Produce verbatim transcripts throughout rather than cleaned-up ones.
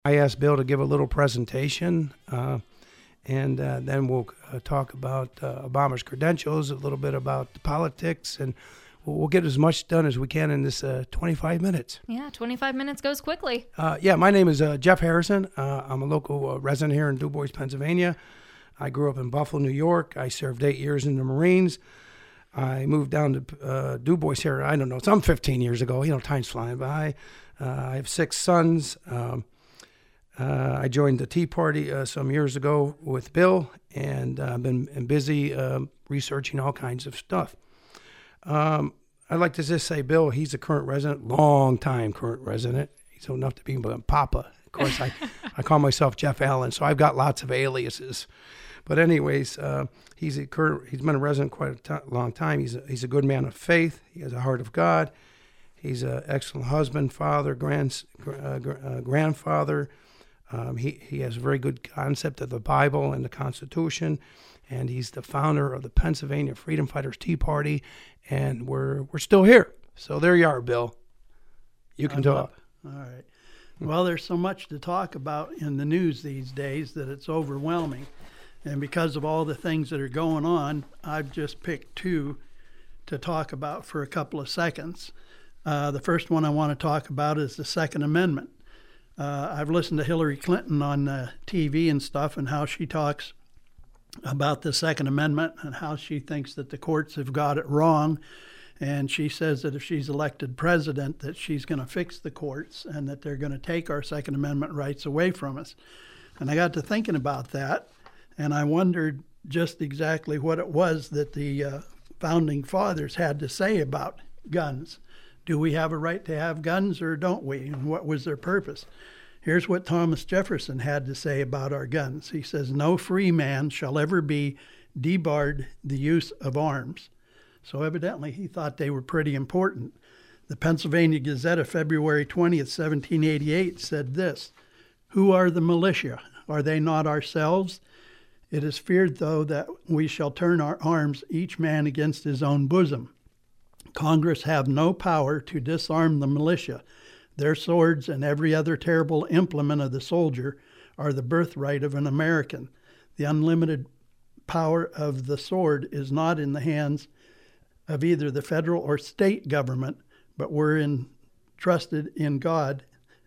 I asked Bill to give a little presentation, uh, and uh, then we'll uh, talk about uh, Obama's credentials, a little bit about the politics, and we'll, we'll get as much done as we can in this uh, twenty-five minutes. Yeah, twenty-five minutes goes quickly. Uh, yeah, my name is uh, Jeff Harrison. Uh, I'm a local uh, resident here in Du Bois, Pennsylvania. I grew up in Buffalo, New York. I served eight years in the Marines. I moved down to uh, Du Bois here, I don't know, some fifteen years ago. You know, time's flying by. Uh, I have six sons. Um, Uh, I joined the Tea Party uh, some years ago with Bill, and I've uh, been, been busy uh, researching all kinds of stuff. Um, I'd like to just say, Bill, he's a current resident, long-time current resident. He's old enough to be Papa. Of course, I, I call myself Jeff Allen, so I've got lots of aliases. But anyways, uh, he's a current, he's been a resident quite a t- long time. He's a, he's a good man of faith. He has a heart of God. He's an excellent husband, father, grand, uh, uh, grandfather. Um, he, he has a very good concept of the Bible and the Constitution, and he's the founder of the Pennsylvania Freedom Fighters Tea Party, and we're we're still here. So there you are, Bill. You can I talk. All right. Well, there's so much to talk about in the news these days that it's overwhelming. And because of all the things that are going on, I've just picked two to talk about for a couple of seconds. Uh, the first one I want to talk about is the Second Amendment. Uh, I've listened to Hillary Clinton on uh, T V and stuff, and how she talks about the Second Amendment and how she thinks that the courts have got it wrong. And she says that if she's elected president, that she's going to fix the courts and that they're going to take our Second Amendment rights away from us. And I got to thinking about that, and I wondered just exactly what it was that the uh, founding fathers had to say about guns. Do we have a right to have guns or don't we? And what was their purpose? Here's what Thomas Jefferson had to say about our guns. He says, "No free man shall ever be debarred the use of arms." So evidently he thought they were pretty important. The Pennsylvania Gazette of February twentieth, seventeen eighty-eight said this: "Who are the militia? Are they not ourselves? It is feared, though, that we shall turn our arms each man against his own bosom. Congress have no power to disarm the militia. Their swords and every other terrible implement of the soldier are the birthright of an American. The unlimited power of the sword is not in the hands of either the federal or state government, but we're entrusted in God.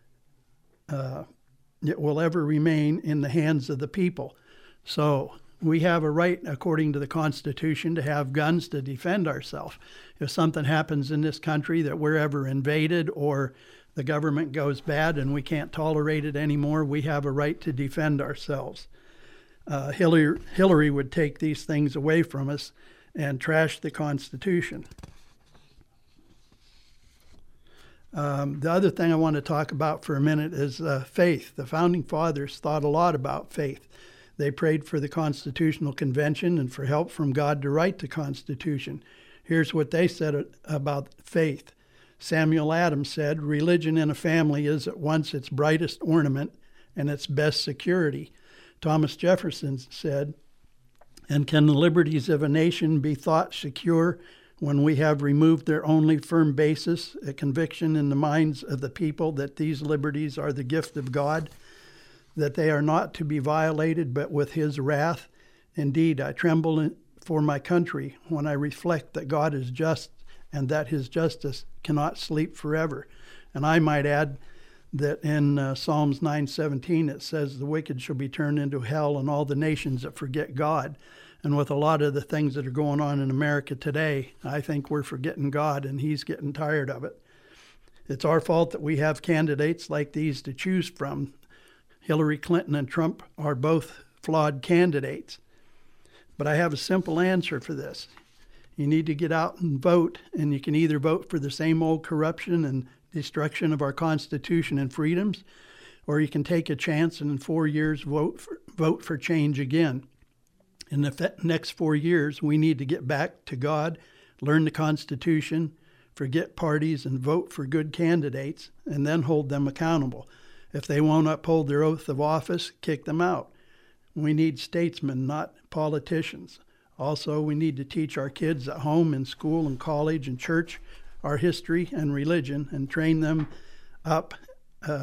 Uh, it will ever remain in the hands of the people." So we have a right, according to the Constitution, to have guns to defend ourselves. If something happens in this country that we're ever invaded or the government goes bad and we can't tolerate it anymore, we have a right to defend ourselves. Uh, Hillary, Hillary would take these things away from us and trash the Constitution. Um, the other thing I want to talk about for a minute is uh, faith. The Founding Fathers thought a lot about faith. They prayed for the Constitutional Convention and for help from God to write the Constitution. Here's what they said about faith. Samuel Adams said, "Religion in a family is at once its brightest ornament and its best security." Thomas Jefferson said, "And can the liberties of a nation be thought secure when we have removed their only firm basis, a conviction in the minds of the people that these liberties are the gift of God, that they are not to be violated but with his wrath? Indeed, I tremble for my country when I reflect that God is just and that his justice cannot sleep forever." And I might add that in uh, Psalms nine seventeen it says, "The wicked shall be turned into hell and all the nations that forget God." And with a lot of the things that are going on in America today, I think we're forgetting God, and he's getting tired of it. It's our fault that we have candidates like these to choose from. Hillary Clinton and Trump are both flawed candidates. But I have a simple answer for this. You need to get out and vote, and you can either vote for the same old corruption and destruction of our Constitution and freedoms, or you can take a chance and in four years vote for, vote for change again. In the next four years, we need to get back to God, learn the Constitution, forget parties, and vote for good candidates, and then hold them accountable. If they won't uphold their oath of office, kick them out. We need statesmen, not politicians. Also, we need to teach our kids at home, in school, and college, and church our history and religion, and train them up uh,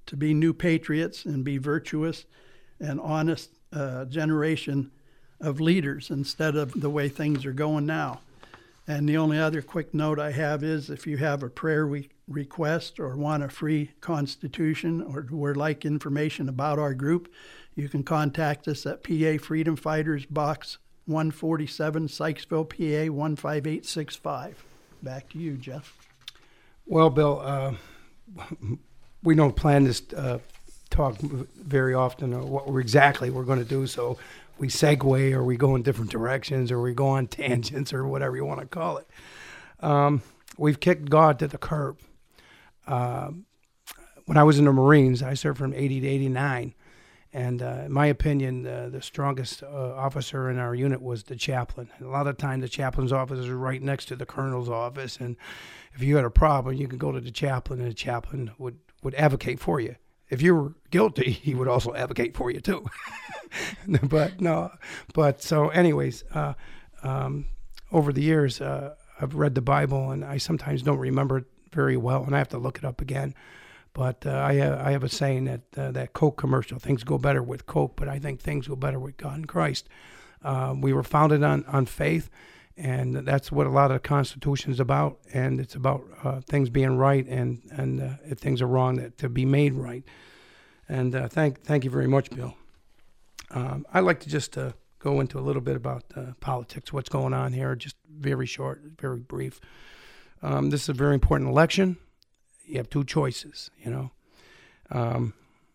to be new patriots and be virtuous and honest uh, generation of leaders instead of the way things are going now. And the only other quick note I have is if you have a prayer re- request or want a free constitution or would like information about our group, you can contact us at P A Freedom Fighters, Box one forty-seven, Sykesville, P A one five eight six five. Back to you, Jeff. Well, Bill, uh, we don't plan this uh, talk very often or what we're exactly we're going to do, so we segue or we go in different directions or we go on tangents or whatever you want to call it. Um, we've kicked God to the curb. Uh, when I was in the Marines, I served from eighty to eighty-nine. And uh, in my opinion, uh, the strongest uh, officer in our unit was the chaplain. And a lot of time, the chaplain's office is right next to the colonel's office. And if you had a problem, you could go to the chaplain, and the chaplain would, would advocate for you. If you were guilty, he would also advocate for you too. but no, but so anyways, uh, um, over the years, uh, I've read the Bible, and I sometimes don't remember it very well, and I have to look it up again. But uh, I, have, I have a saying that uh, that Coke commercial, things go better with Coke, but I think things go better with God and Christ. Uh, we were founded on, on faith, and that's what a lot of the Constitution is about, and it's about uh, things being right, and, and uh, if things are wrong, that to be made right. And uh, thank thank you very much, Bill. Um, I'd like to just uh, go into a little bit about uh, politics, what's going on here, just very short, very brief. Um, this is a very important election. You have two choices, you know. Um,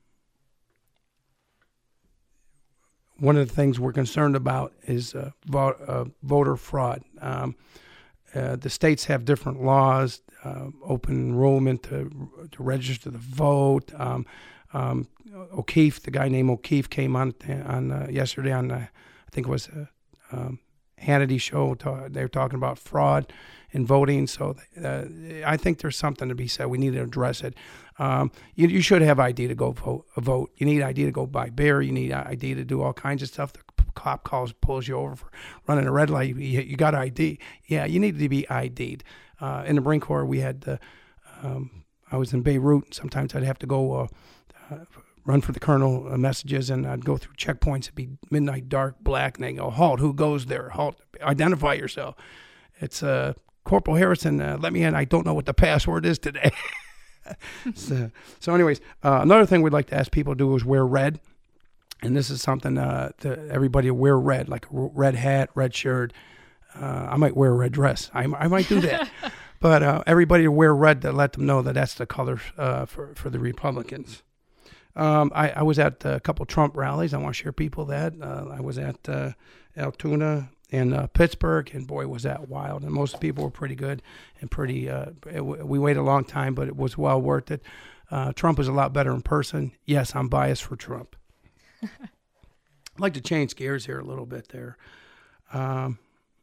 one of the things we're concerned about is uh, vo- uh, voter fraud. Um, uh, the states have different laws, uh, open enrollment to, to register to vote. Um, um, O'Keefe, the guy named O'Keefe, came on on uh, yesterday on, uh, I think it was a um, Hannity show. Ta- they were talking about fraud in voting. So uh, I think there's something to be said. We need to address it. Um, you, you should have I D to go vote, vote. You need I D to go buy beer. You need I D to do all kinds of stuff. The cop calls, pulls you over for running a red light. You, you got I D. Yeah, you need to be I D'd. Uh, in the Marine Corps, we had, uh, um, I was in Beirut. Sometimes I'd have to go uh, uh, run for the colonel uh, messages, and I'd go through checkpoints. It'd be midnight, dark, black, and they go, halt, who goes there? Halt, identify yourself. It's uh, Corporal Harrison, uh, let me in. I don't know what the password is today. so, so anyways, uh, another thing we'd like to ask people to do is wear red. And this is something uh, to everybody to wear red, like a red hat, red shirt. Uh, I might wear a red dress. I, I might do that. But uh, everybody to wear red to let them know that that's the color uh, for, for the Republicans. Um, I, I was at a couple Trump rallies. I want to share people that. Uh, I was at uh, Altoona in uh, Pittsburgh, and boy, was that wild. And most people were pretty good and pretty, uh, it, we waited a long time, but it was well worth it. Uh, Trump is a lot better in person. Yes, I'm biased for Trump. I'd like to change gears here a little bit there. Um,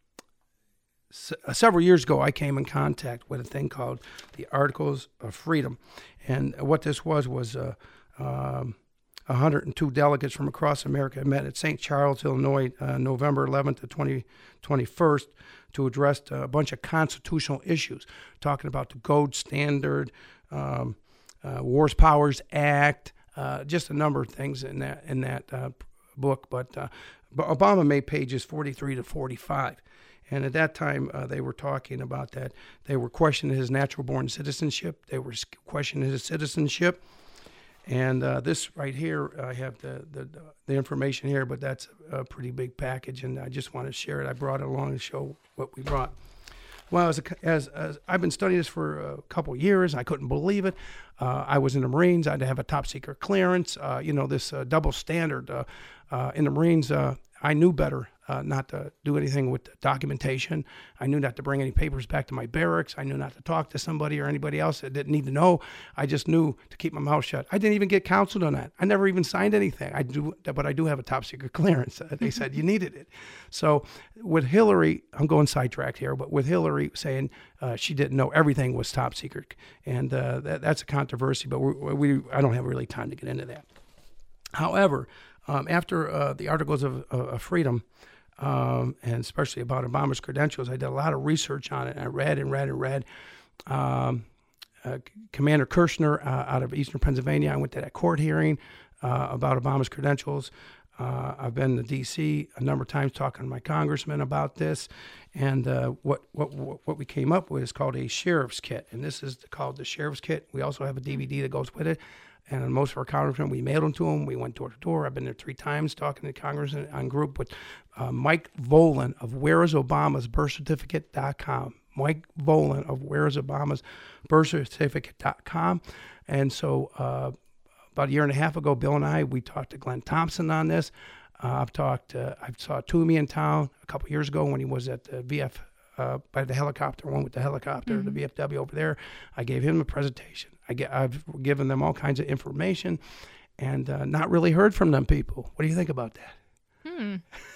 s- several years ago, I came in contact with a thing called the Articles of Freedom. And what this was was uh, um, one hundred two delegates from across America met at Saint Charles, Illinois, uh, November eleventh to twenty-first to address a bunch of constitutional issues, talking about the gold standard, um, uh, Wars Powers Act, uh, just a number of things in that in that uh, book. But, uh, but Obama made pages forty-three to forty-five. And at that time, uh, they were talking about that. They were questioning his natural-born citizenship. They were questioning his citizenship. And uh, this right here, I have the, the the information here, but that's a pretty big package, and I just want to share it. I brought it along to show what we brought. Well, as, a, as, as I've been studying this for a couple of years, I couldn't believe it. Uh, I was in the Marines. I had to have a top-secret clearance. Uh, you know, this uh, double standard. Uh, uh, in the Marines, uh, I knew better uh, not to do anything with documentation. I knew not to bring any papers back to my barracks. I knew not to talk to somebody or anybody else that didn't need to know. I just knew to keep my mouth shut. I didn't even get counseled on that. I never even signed anything. I do, but I do have a top secret clearance. Uh, they said you needed it. So with Hillary, I'm going sidetracked here, but with Hillary saying uh, she didn't know everything was top secret, and uh, that, that's a controversy. But we, we, I don't have really time to get into that. However, um, after uh, the Articles of, of Freedom, Um, and especially about Obama's credentials, I did a lot of research on it. And I read and read and read. Um, uh, Commander Kirshner uh, out of Eastern Pennsylvania. I went to that court hearing uh, about Obama's credentials. Uh, I've been to D C a number of times talking to my congressman about this, and uh, what, what what we came up with is called a sheriff's kit, and this is called the sheriff's kit. We also have a D V D that goes with it, and most of our congressmen, we mailed them to them. We went door to door. I've been there three times talking to Congress on group with uh, Mike Volan of Where Is Obama's Birth Certificate dot com. Mike Volan of Where Is Obama's Birth Certificate dot com, and so. Uh, About a year and a half ago, Bill and I, we talked to Glenn Thompson on this. Uh, I've talked, uh, I saw Toomey in town a couple years ago when he was at the V F, uh, by the helicopter, one with the helicopter, mm-hmm. the V F W over there. I gave him a presentation. I get, I've given them all kinds of information and uh, not really heard from them people. What do you think about that? Hmm.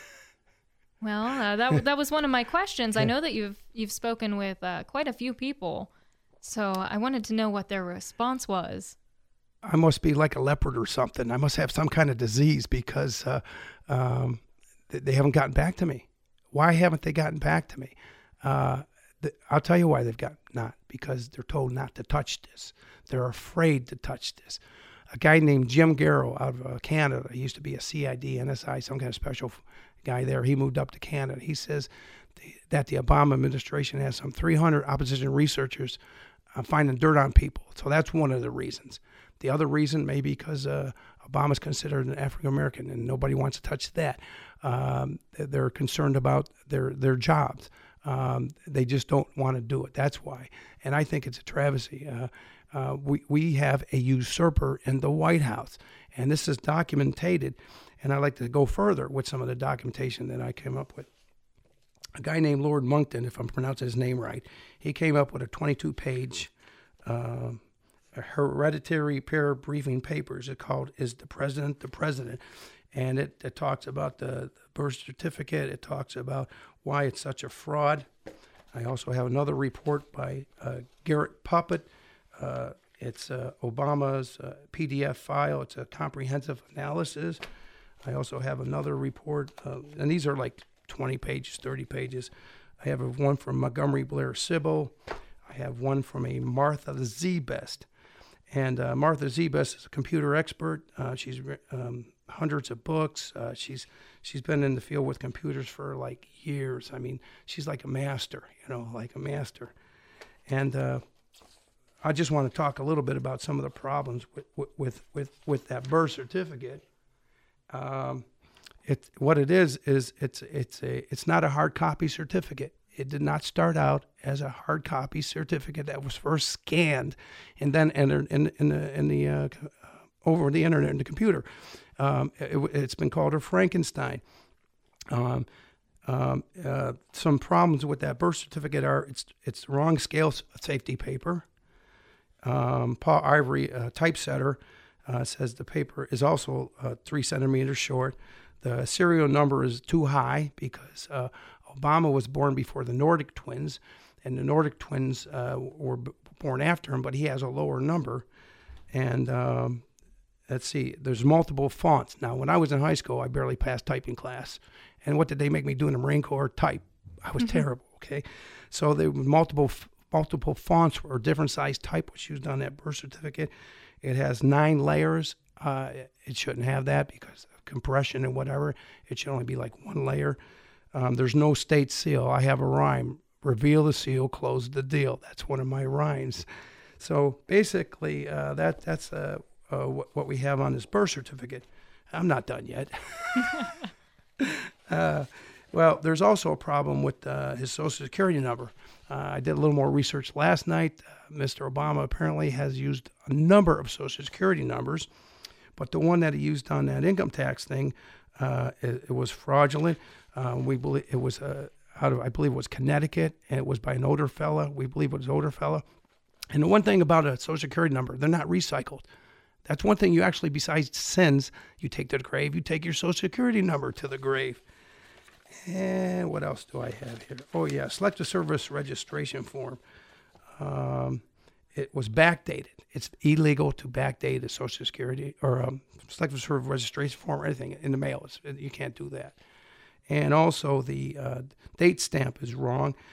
Well, uh, that that was one of my questions. I know that you've you've spoken with uh, quite a few people, so I wanted to know what their response was. I must be like a leopard or something. I must have some kind of disease because uh, um, they haven't gotten back to me. Why haven't they gotten back to me? Uh, the, I'll tell you why they've got not. Because they're told not to touch this. They're afraid to touch this. A guy named Jim Garrow out of uh, Canada, he used to be a C I D, N S I, some kind of special guy there. He moved up to Canada. He says the, that the Obama administration has some three hundred opposition researchers uh, finding dirt on people. So that's one of the reasons. The other reason may be because uh, Obama's considered an African American, and nobody wants to touch that. Um, they're concerned about their their jobs. Um, they just don't want to do it. That's why. And I think it's a travesty. Uh, uh, we we have a usurper in the White House, and this is documented. And I'd like to go further with some of the documentation that I came up with. A guy named Lord Monkton, if I'm pronouncing his name right, he came up with a twenty-two page. Uh, A hereditary pair of briefing papers. It's called Is the President the President? And it, it talks about the, the birth certificate. It talks about why it's such a fraud. I also have another report by uh, Garrett Puppet. Uh, it's uh, Obama's uh, P D F file. It's a comprehensive analysis. I also have another report, uh, and these are like twenty pages, thirty pages. I have one from Montgomery Blair Sybil. I have one from a Martha Zebest. And uh, Martha Zebest is a computer expert. Uh, she's um, hundreds of books. Uh, she's she's been in the field with computers for like years. I mean, she's like a master, you know, like a master. And uh, I just want to talk a little bit about some of the problems with with with, with that birth certificate. Um, it what it is is it's it's a it's not a hard copy certificate. It did not start out as a hard copy certificate that was first scanned and then entered in, in the, in the uh, over the internet in the computer. Um, it, it's been called a Frankenstein. Um, um, uh, some problems with that birth certificate are it's it's the wrong scale safety paper. Um, Paul Ivory, uh, typesetter, uh, says the paper is also uh, three centimeters short. The serial number is too high because uh, Obama was born before the Nordic twins, and the Nordic twins uh, were b- born after him, but he has a lower number. And um, let's see, there's multiple fonts. Now, when I was in high school, I barely passed typing class. And what did they make me do in the Marine Corps? Type. I was mm-hmm. terrible, okay? So there were multiple multiple fonts or different size type was used on that birth certificate. It has nine layers. Uh, it shouldn't have that because of compression and whatever. It should only be like one layer. Um, there's no state seal. I have a rhyme. Reveal the seal, close the deal. That's one of my rhymes. So basically, uh, that that's uh, uh, what, what we have on this birth certificate. I'm not done yet. uh, well, there's also a problem with uh, his Social Security number. Uh, I did a little more research last night. Uh, Mister Obama apparently has used a number of Social Security numbers, but the one that he used on that income tax thing, uh, it, it was fraudulent. Uh, we believe it was uh, out of, I believe it was Connecticut, and it was by an older fella. We believe it was an older fella. And the one thing about a Social Security number, they're not recycled. That's one thing you actually, besides sins, you take to the grave, you take your Social Security number to the grave. And what else do I have here? Oh, yeah, Selective Service Registration Form. Um, it was backdated. It's illegal to backdate a Social Security or um, Selective Service Registration Form or anything in the mail. It's, you can't do that. And also the uh, date stamp is wrong.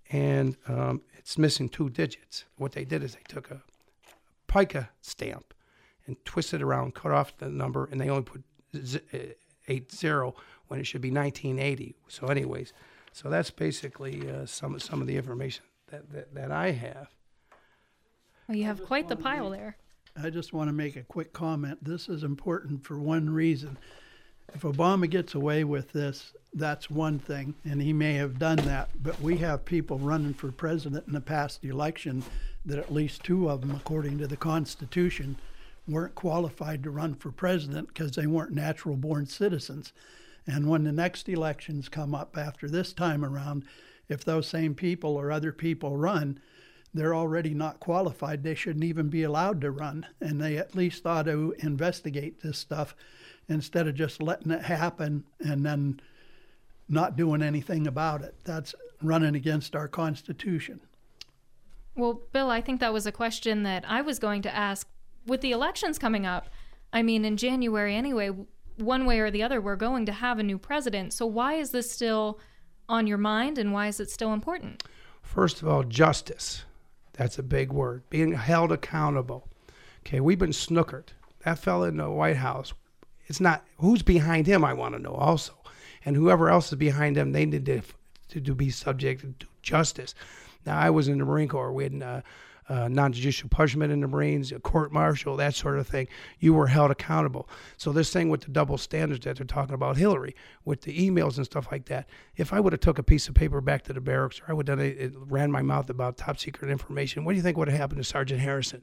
and um, it's missing two digits. What they did is they took a pica stamp and twisted it around, cut off the number, and they only put z- eight zero when it should be nineteen eighty. So anyways, so that's basically uh, some, some of the information that, that, that I have. Well, you have quite the pile there. I just want to make a quick comment. This is important for one reason. If Obama gets away with this, that's one thing, and he may have done that. But we have people running for president in the past election that at least two of them, according to the Constitution, weren't qualified to run for president because they weren't natural-born citizens. And when the next elections come up after this time around, if those same people or other people run, they're already not qualified. They shouldn't even be allowed to run. And they at least ought to investigate this stuff instead of just letting it happen and then not doing anything about it. That's running against our Constitution. Well, Bill, I think that was a question that I was going to ask. With the elections coming up, I mean, in January anyway, one way or the other, we're going to have a new president. So why is this still on your mind, and why is it still important? First of all, justice. That's a big word. Being held accountable. Okay, we've been snookered. That fella in the White House, it's not, who's behind him, I want to know also. And whoever else is behind him, they need to, to, to be subjected to justice. Now, I was in the Marine Corps. We had uh, uh, non-judicial punishment in the Marines, a court-martial, that sort of thing. You were held accountable. So this thing with the double standards that they're talking about Hillary, with the emails and stuff like that, if I would have took a piece of paper back to the barracks, or I would have done it, it ran my mouth about top-secret information, what do you think would have happened to Sergeant Harrison?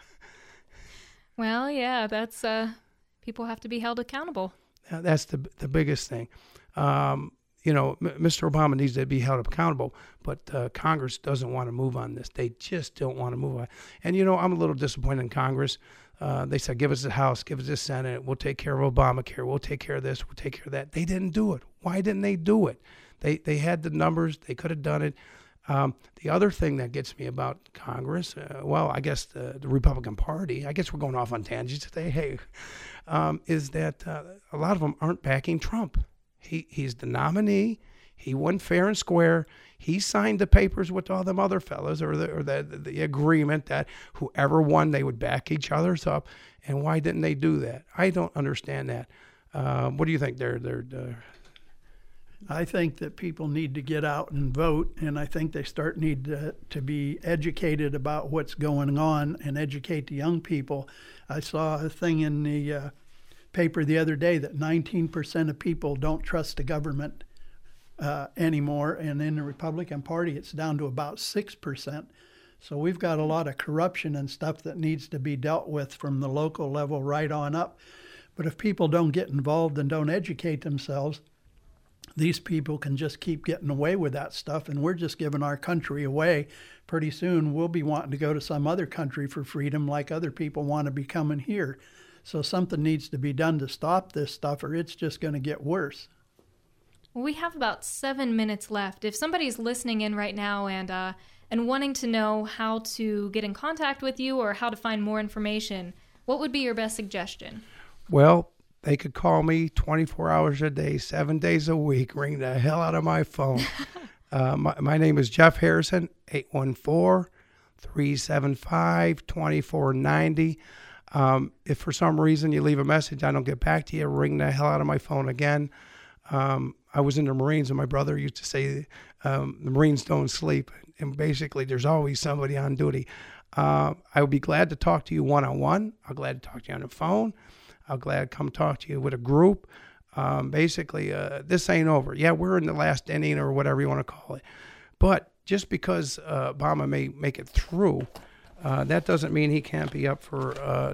Well, yeah, that's, uh, people have to be held accountable. Uh, that's the the biggest thing. Um, you know, M- Mister Obama needs to be held accountable, but uh, Congress doesn't want to move on this. They just don't want to move on. And, you know, I'm a little disappointed in Congress. Uh, they said, give us the House, give us the Senate. We'll take care of Obamacare. We'll take care of this. We'll take care of that. They didn't do it. Why didn't they do it? They they had the numbers. They could have done it. Um, the other thing that gets me about Congress, uh, well, I guess the, the Republican Party, I guess we're going off on tangents today, hey, um, is that uh, a lot of them aren't backing Trump. He He's the nominee. He won fair and square. He signed the papers with all them other fellas, or the or the, the agreement that whoever won, they would back each other's up. And why didn't they do that? I don't understand that. Uh, what do you think? They're they're. they're I think that people need to get out and vote, and I think they start need to, to be educated about what's going on and educate the young people. I saw a thing in the uh, paper the other day that nineteen percent of people don't trust the government uh, anymore, and in the Republican Party it's down to about six percent. So we've got a lot of corruption and stuff that needs to be dealt with from the local level right on up. But if people don't get involved and don't educate themselves, these people can just keep getting away with that stuff, and we're just giving our country away. Pretty soon we'll be wanting to go to some other country for freedom like other people want to be coming here. So something needs to be done to stop this stuff, or it's just going to get worse. Well, we have about seven minutes left. If somebody's listening in right now and uh, and wanting to know how to get in contact with you or how to find more information, what would be your best suggestion? Well, they could call me twenty-four hours a day, seven days a week, ring the hell out of my phone. uh, my, my name is Jeff Harrison, eight one four, three seven five, two four nine zero. Um, if for some reason you leave a message, I don't get back to you, ring the hell out of my phone again. Um, I was in the Marines, and my brother used to say um, the Marines don't sleep. And basically, there's always somebody on duty. Uh, I would be glad to talk to you one-on-one. I'm glad to talk to you on the phone. I'm glad to come talk to you with a group. Um, basically, uh, this ain't over. Yeah, we're in the last inning or whatever you want to call it. But just because uh, Obama may make it through, uh, that doesn't mean he can't be up for uh,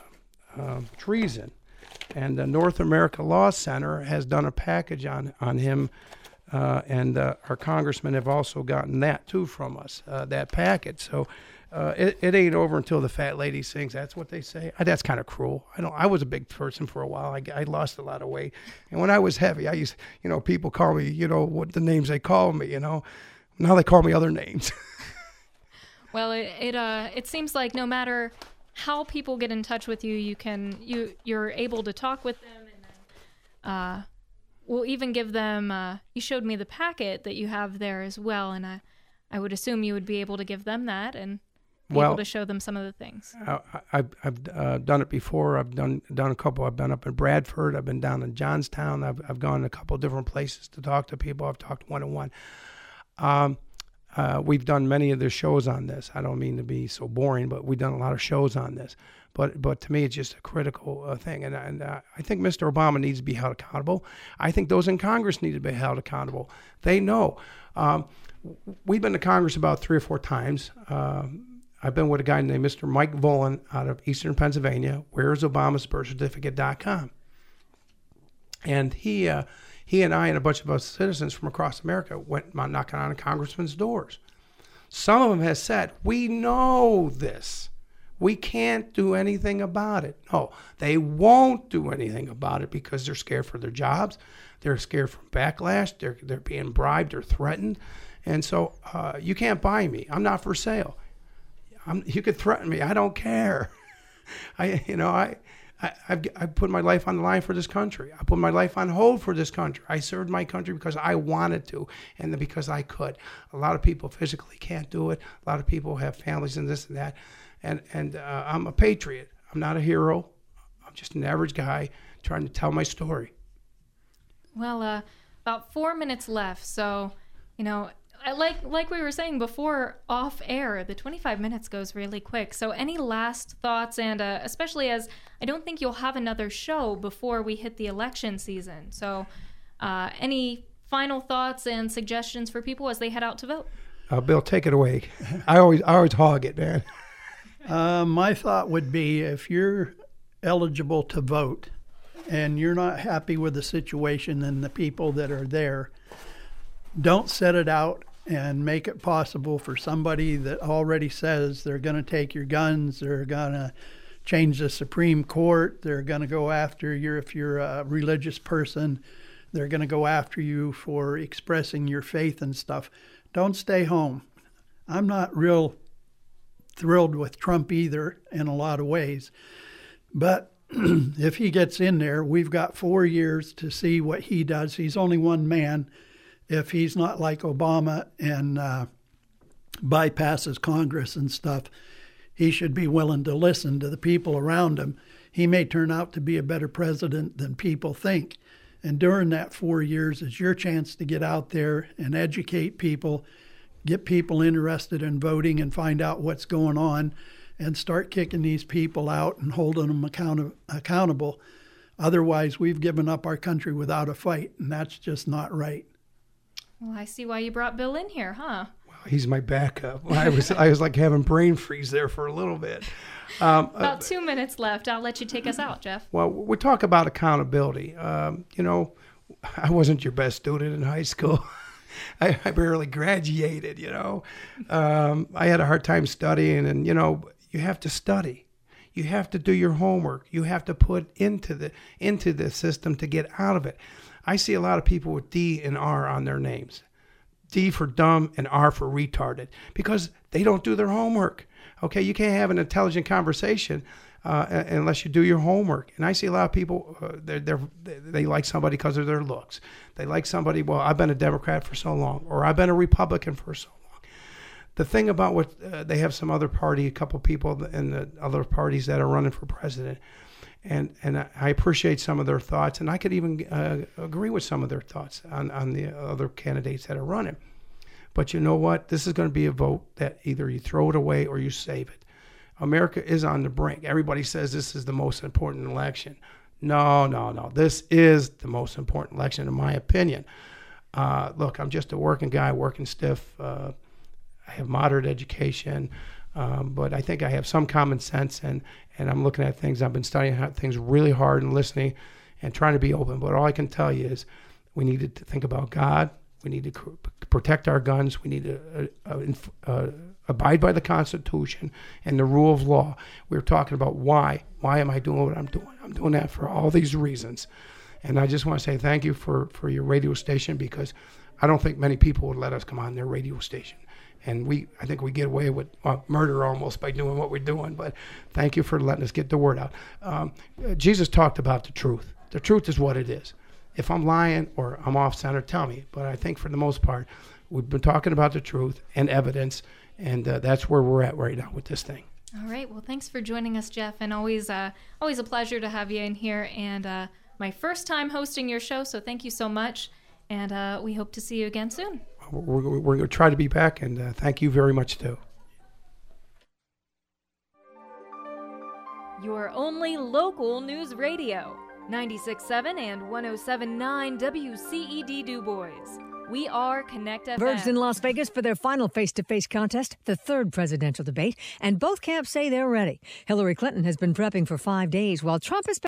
uh, treason. And the North America Law Center has done a package on, on him, uh, and uh, our congressmen have also gotten that, too, from us, uh, that package. So Uh, it, it ain't over until the fat lady sings. That's what they say. I, that's kind of cruel. I don't. I was a big person for a while. I, I lost a lot of weight, and when I was heavy, I used, you know, people call me, you know, what the names they call me. You know, now they call me other names. Well, it it uh it seems like no matter how people get in touch with you, you can you you're able to talk with them, and then uh, we'll even give them. Uh, you showed me the packet that you have there as well, and I. I would assume you would be able to give them that and be Well, able to show them some of the things. I, I've I've uh, done it before. I've done done a couple. I've been up in Bradford. I've been down in Johnstown. I've I've gone to a couple different places to talk to people. I've talked one on one. Um, uh, we've done many of the shows on this. I don't mean to be so boring, but we've done a lot of shows on this. But but to me, it's just a critical uh, thing, and and uh, I think Mister Obama needs to be held accountable. I think those in Congress need to be held accountable. They know. Um, we've been to Congress about three or four times. Um, I've been with a guy named Mister Mike Volan out of Eastern Pennsylvania. Where's Obama's birth certificate dot com. And he uh, he and I and a bunch of us citizens from across America went knocking on a congressman's doors. Some of them have said, we know this. We can't do anything about it. No, they won't do anything about it because they're scared for their jobs. They're scared from backlash. They're, they're being bribed or threatened. And so uh, you can't buy me. I'm not for sale. I'm, you could threaten me. I don't care. I, you know, I, I, I've, I put my life on the line for this country. I put my life on hold for this country. I served my country because I wanted to and because I could. A lot of people physically can't do it. A lot of people have families and this and that. And, and uh, I'm a patriot. I'm not a hero. I'm just an average guy trying to tell my story. Well, uh, about four minutes left. So, you know, I like like we were saying before off air, the twenty-five minutes goes really quick. So any last thoughts, and uh, especially as I don't think you'll have another show before we hit the election season. So uh, any final thoughts and suggestions for people as they head out to vote? Uh, Bill, take it away. I always I always hog it, man. Uh, my thought would be if you're eligible to vote and you're not happy with the situation and the people that are there, don't set it out and make it possible for somebody that already says they're going to take your guns, they're going to change the Supreme Court, they're going to go after you if you're a religious person, they're going to go after you for expressing your faith and stuff. Don't stay home. I'm not real thrilled with Trump either in a lot of ways. But if he gets in there, we've got four years to see what he does. He's only one man. If he's not like Obama and uh, bypasses Congress and stuff, he should be willing to listen to the people around him. He may turn out to be a better president than people think. And during that four years is your chance to get out there and educate people, get people interested in voting and find out what's going on and start kicking these people out and holding them account- accountable. Otherwise, we've given up our country without a fight, and that's just not right. Well, I see why you brought Bill in here, huh? Well, he's my backup. I was I was like having brain freeze there for a little bit. Um, About uh, two minutes left. I'll let you take us out, Jeff. Well, we talk about accountability. Um, you know, I wasn't your best student in high school. I, I barely graduated, you know. Um, I had a hard time studying, and, you know, you have to study. You have to do your homework. You have to put into the into the system to get out of it. I see a lot of people with D and R on their names. D for dumb and R for retarded because they don't do their homework. Okay, you can't have an intelligent conversation uh, unless you do your homework. And I see a lot of people, uh, they're, they're, they like somebody because of their looks. They like somebody, well, I've been a Democrat for so long, or I've been a Republican for so long. The thing about what uh, they have some other party, a couple people in the other parties that are running for president, and and I appreciate some of their thoughts, and I could even uh, agree with some of their thoughts on, on the other candidates that are running. But you know what? This is going to be a vote that either you throw it away or you save it. America is on the brink. Everybody says this is the most important election. No, no, no. This is the most important election, in my opinion. Uh, look, I'm just a working guy, working stiff. Uh, I have moderate education, um, but I think I have some common sense, and, and I'm looking at things. I've been studying things really hard and listening and trying to be open. But all I can tell you is we need to think about God. We need to protect our guns. We need to uh, uh, uh, abide by the Constitution and the rule of law. We were talking about why. Why am I doing what I'm doing? I'm doing that for all these reasons. And I just want to say thank you for, for your radio station, because I don't think many people would let us come on their radio station. And we, I think we get away with well, murder almost by doing what we're doing. But thank you for letting us get the word out. Um, Jesus talked about the truth. The truth is what it is. If I'm lying or I'm off center, tell me. But I think for the most part, We've been talking about the truth and evidence, and uh, that's where we're at right now with this thing. All right. Well, thanks for joining us, Jeff, and always uh, always a pleasure to have you in here, and uh, my first time hosting your show, so thank you so much, and uh, we hope to see you again soon. We're, we're going to try to be back, and uh, thank you very much, too. Your only local news radio, ninety-six point seven and one oh seven point nine W C E D Du Bois. We are Connect F M. Birds in Las Vegas for their final face-to-face contest, the third presidential debate, and both camps say they're ready. Hillary Clinton has been prepping for five days, while Trump has